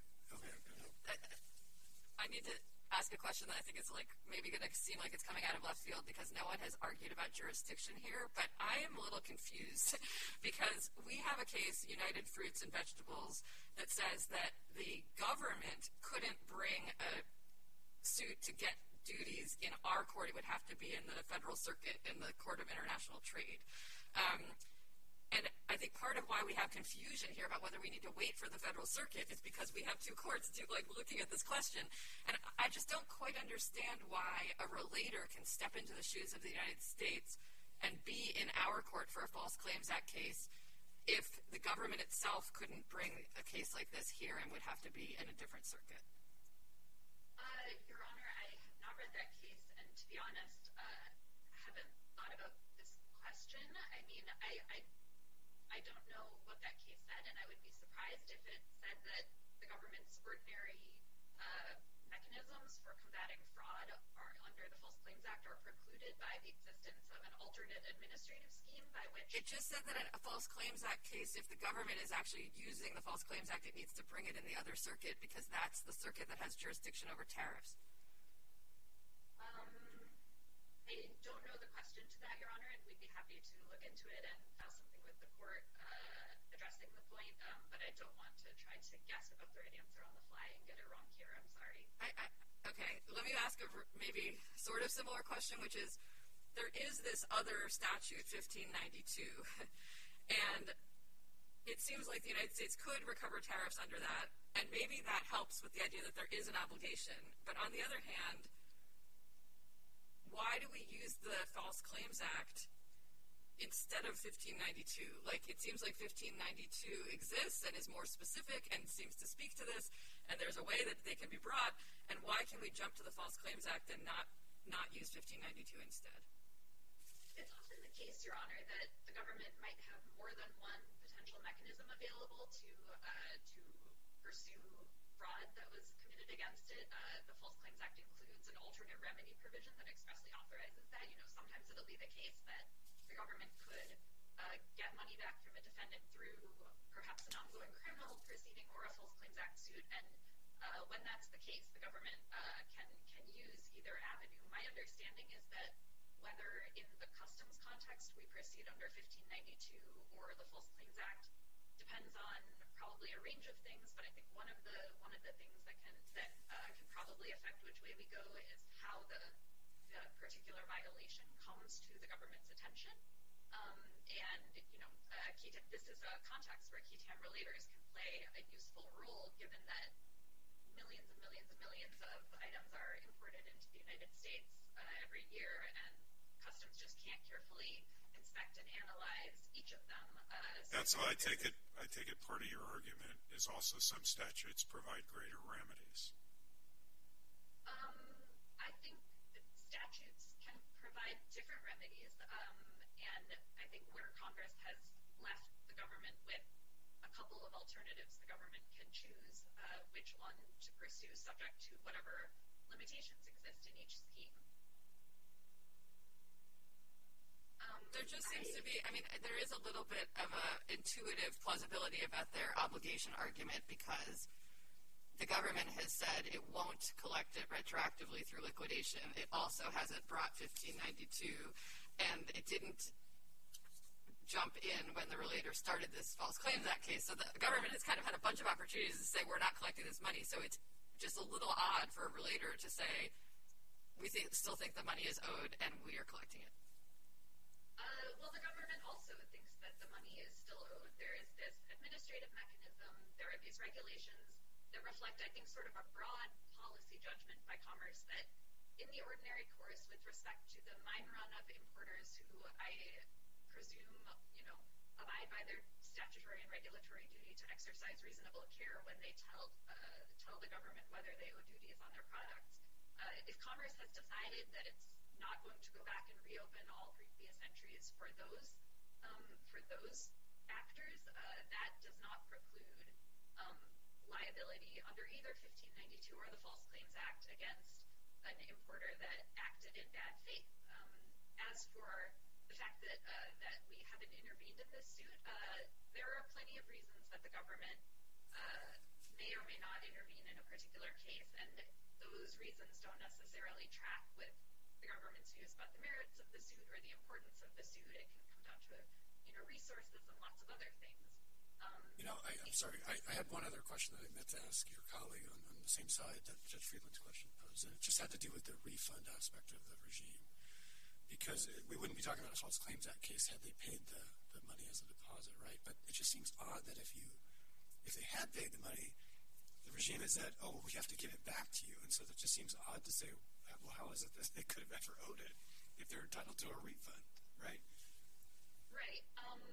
I need to ask a question that I think is maybe going to seem like it's coming out of left field because no one has argued about jurisdiction here, but I am a little confused because we have a case, United Fruits and Vegetables, that says that the government couldn't bring a suit to get duties in our court. It would have to be in the Federal Circuit in the Court of International Trade. And I think part of why we have confusion here about whether we need to wait for the Federal Circuit is because we have two courts looking at this question. And I just don't quite understand why a relator can step into the shoes of the United States and be in our court for a False Claims Act case if the government itself couldn't bring a case like this here and would have to be in a different circuit.
Your Honor, I have not read that case, and to be honest, haven't thought about this question. I mean, I don't know what that case said, and I would be surprised if it said that the government's ordinary mechanisms for combating fraud are under the False Claims Act are precluded by the existence of an alternate administrative scheme by which...
It just said that in a False Claims Act case, if the government is actually using the False Claims Act, it needs to bring it in the other circuit because that's the circuit that has jurisdiction over tariffs.
I don't know the question to that, Your Honor, and we'd be happy to look into it and file something with the court addressing the point, but I don't want to try to guess about the right answer on the fly and get it wrong here. I'm sorry.
Okay, let me ask a maybe sort of similar question, which is there is this other statute, 1592, and it seems like the United States could recover tariffs under that, and maybe that helps with the idea that there is an obligation. But on the other hand, why do we use the False Claims Act instead of 1592? It seems like 1592 exists and is more specific and seems to speak to this, and there's a way that they can be brought, and why can we jump to the False Claims Act and not use 1592 instead?
It's often the case, Your Honor, that the government might have more than one potential mechanism available to pursue fraud that was committed against it. The False Claims Act includes an alternate remedy provision that expressly authorizes that. Sometimes it'll be the case that the government could get money back from a defendant through perhaps an ongoing criminal proceeding or a False Claims Act suit, and when that's the case, the government can use either avenue. My understanding is that whether in the customs context we proceed under 1592 or the False Claims Act depends on probably a range of things, but I think one of the things that can probably affect which way we go is how the particular violation comes to the government's attention. This is a context where QTAM relators can play a useful role, given that millions and millions and millions of items are imported into the United States every year, and customs just can't carefully inspect and analyze each of them.
That's how I take it. I take it part of your argument is also some statutes provide greater remedies.
I think that statutes can provide different remedies, and I think where Congress has left the government with a couple of alternatives, the government can choose which one to pursue subject to whatever limitations exist in each scheme.
There just seems to be, there is a little bit of an intuitive plausibility about their obligation argument because the government has said it won't collect it retroactively through liquidation. It also hasn't brought 1592, and it didn't jump in when the relator started this False Claims Act case. So the government has kind of had a bunch of opportunities to say we're not collecting this money, so it's just a little odd for a relator to say we still think the money is owed and we are collecting it.
Well, the government also thinks that the money is still owed. There is this administrative mechanism. There are these regulations that reflect, I think, sort of a broad policy judgment by Commerce that in the ordinary course with respect to the mine run of importers who I presume, abide by their statutory and regulatory duty to exercise reasonable care when they tell the government whether they owe duties on their products. If Commerce has decided that it's not going to go back and reopen all previous entries for those actors, that does not preclude liability under either 1592 or the False Claims Act against an importer that acted in bad faith. As for the fact that we haven't intervened in this suit, there are plenty of reasons that the government may or may not intervene in a particular case, and those reasons don't necessarily track with the government's views about the merits of the suit or the importance of the suit. It can come down to resources and lots of other things.
I'm sorry. I had one other question that I meant to ask your colleague on the same side that Judge Friedland's question posed, and it just had to do with the refund aspect of the regime. Because we wouldn't be talking about a False Claims Act case had they paid the money as a deposit, right? But it just seems odd that if they had paid the money, the regime is that, oh, we have to give it back to you. And so that just seems odd to say, well, how is it that they could have ever owed it if they're entitled to a refund, right?
Right.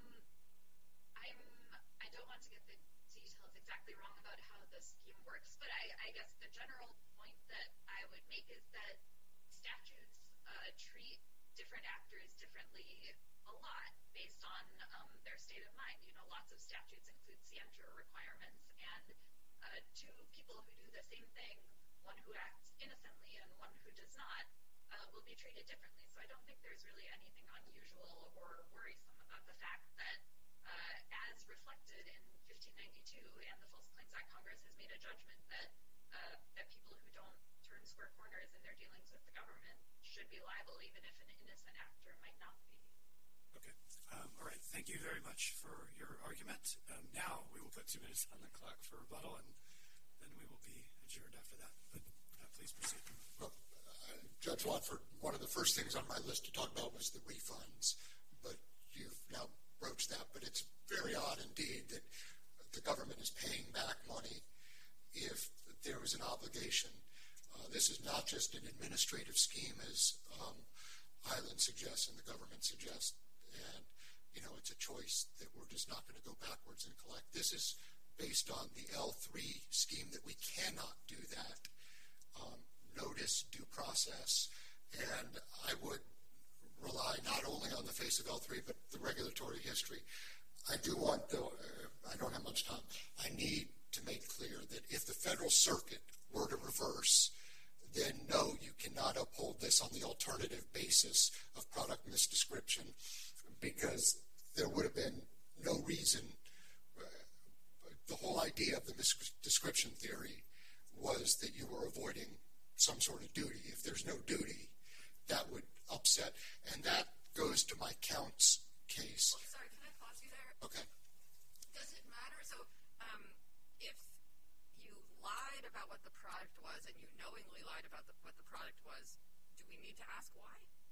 I don't want to get the details exactly wrong about how the scheme works, but I guess the general point that I would make is that statutes treat different actors differently a lot based on their state of mind. Lots of statutes include scienter requirements, and two people who do the same thing, one who acts innocently and one who does not, will be treated differently. So I don't think there's really anything unusual or worrisome about the fact that, as reflected in 1592 and the False Claims Act, Congress has made a judgment that people who don't turn square corners in their dealings with the government should be liable, even if an innocent actor might not be.
Okay. All right. Thank you very much for your argument. Now we will put 2 minutes on the clock for rebuttal, and then we will be adjourned after that. But please proceed.
Well, Judge Watford, one of the first things on my list to talk about was the refunds, but you've now broached that. But it's very odd indeed that the government is paying back money if there was an obligation. This is not just an administrative scheme, as Island suggests and the government suggests, and it's a choice that we're just not going to go backwards and collect. This is based on the L3 scheme that we cannot do that. Notice, due process, and I would rely not only on the face of L3, but the regulatory history. I do want, though, I don't have much time, I need to make clear that if the Federal Circuit were to reverse, then no, you cannot uphold this on the alternative basis of product misdescription, because there would have been no reason. The whole idea of the misdescription theory was that you were avoiding some sort of duty. If there's no duty, that would upset. And that goes to my counts case.
Oh, sorry, can I pause you there?
Okay.
Does it matter? So if you lied about what the product was and you knowingly lied about what the product was, do we need to ask why?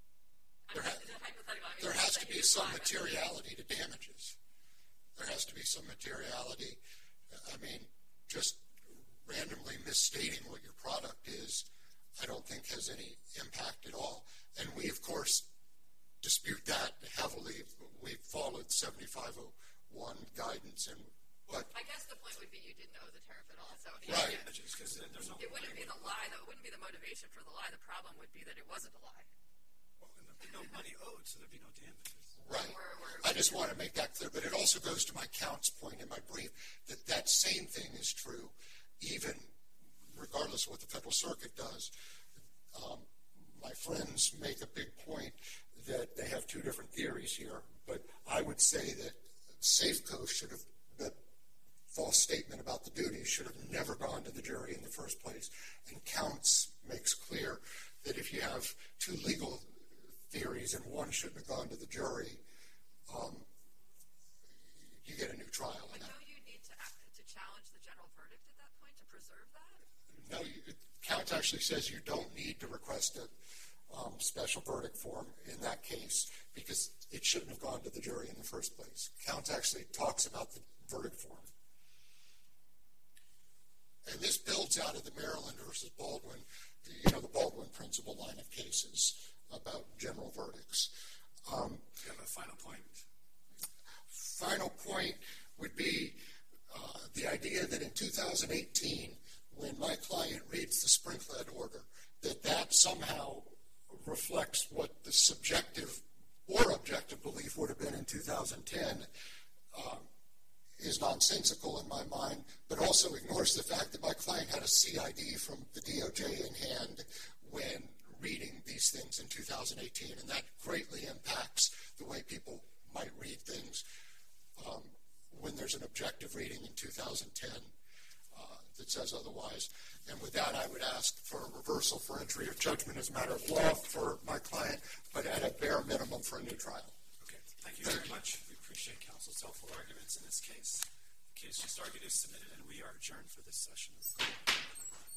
There has to be some materiality to damages. There has to be some materiality. I mean, just randomly misstating what your product is, I don't think has any impact at all. And we, of course, dispute that heavily. We've followed 7501 guidance. But
I guess the point would be you didn't owe the tariff at all. So
right.
It wouldn't be the lie, though. It wouldn't be the motivation for the lie. The problem would be that it wasn't a lie.
Well, and there'd be no money owed, so there'd be no damages.
Right. I just want to make that clear. But it also goes to my counts point in my brief that same thing is true, even regardless of what the Federal Circuit does. My friends make a big point that they have two different theories here, but I would say that Safeco should have, that false statement about the duties should have never gone to the jury in the first place. And counts makes clear that if you have two legal theories and one shouldn't have gone to the jury, you get a new trial.
But don't you need to challenge the general verdict at that point to preserve that?
No, counts actually says you don't need to request a special verdict form in that case because it shouldn't have gone to the jury in the first place. Counts actually talks about the verdict form. And this builds out of the Maryland versus Baldwin, the Baldwin principle line of cases about general verdicts.
You have a final point?
Final point would be the idea that in 2018, when my client reads the Sprinkled order, that somehow reflects what the subjective or objective belief would have been in 2010 is nonsensical in my mind, but also ignores the fact that my client had a CID from the DOJ in hand when reading these things in 2018, and that greatly impacts the way people might read things when there's an objective reading in 2010 that says otherwise. And with that, I would ask for a reversal for entry of judgment as a matter of law for my client, but at a bare minimum for a new trial.
Okay, thank you very much. We appreciate counsel's helpful arguments in this case. The case just argued is submitted, and we are adjourned for this session of the court.